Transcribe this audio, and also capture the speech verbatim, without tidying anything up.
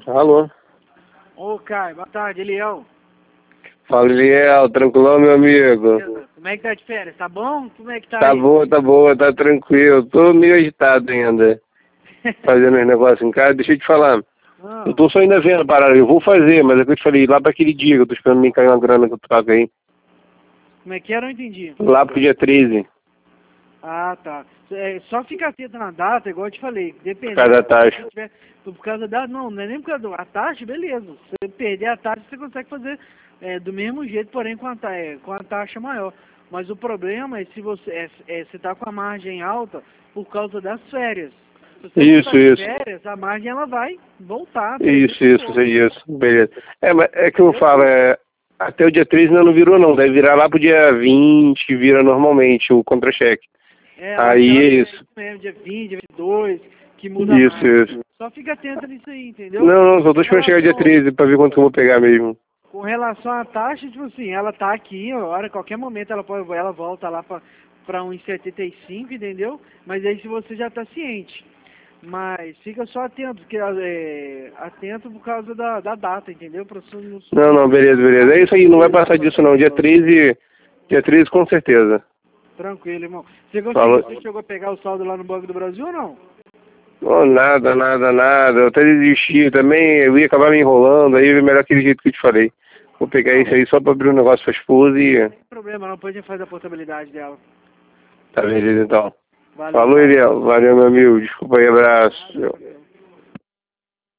Alô? Ô, Caio, boa tarde, Eliel. Fala, Eliel, tranquilão, meu amigo? Beleza. Como é que tá de férias? Tá bom? Como é que tá Tá aí? boa, tá boa, tá tranquilo. Tô meio agitado ainda, fazendo os negócios em casa. Deixa eu te falar. Ah, Eu tô só ainda vendo, parada. Eu vou fazer, mas é que eu te falei, lá pra aquele dia que eu tô esperando me cair uma grana que eu pago aí. como é que era? Eu não entendi. Lá pro dia treze, Ah, tá. É, só fica atento na data, igual eu te falei. por Dependendo. causa da taxa. Se tiver, por causa da. Não, não é nem por causa da taxa, beleza. Se você perder a taxa, você consegue fazer é, do mesmo jeito, porém com a, ta- é, com a taxa maior. Mas o problema é se você é, é, você tá com a margem alta por causa das férias. Se você Isso, voltar de isso. férias, a margem ela vai voltar. Isso, isso, isso. Beleza. É, mas é que eu Entendeu? falo, é... Até o dia treze ainda não virou, não. Deve virar lá pro dia vinte, vira normalmente o contra-cheque. É, ela, Aí ela é é isso. isso mesmo, dia vinte, dia vinte e dois, que muda a Isso, margem. isso. Só fica atento nisso aí, entendeu? Não, não, só tô Com esperando chegar dia relação, treze pra ver quanto que eu vou pegar mesmo. com relação à taxa, tipo assim, ela tá aqui, a hora, qualquer momento ela pode, ela volta lá pra, pra um e setenta e cinco, entendeu? Mas aí se você já tá ciente. Mas fica só atento, porque é, atento por causa da, da data, entendeu? Pra você não, Não, não, beleza, beleza. É isso aí, não vai passar disso não. Dia treze, dia treze com certeza. tranquilo, irmão. Você conseguiu, Falou. você chegou a pegar o saldo lá no Banco do Brasil ou não? Oh, nada, nada, nada. Eu até desisti também, eu ia acabar me enrolando, aí é melhor aquele jeito que eu te falei. Vou pegar Não, isso aí só pra abrir um negócio pra esposa e... não tem problema não, depois a gente faz a portabilidade dela. Tá, beleza então. Valeu, Falou, Caio. Eliel. Valeu, meu amigo. Desculpa aí, abraço.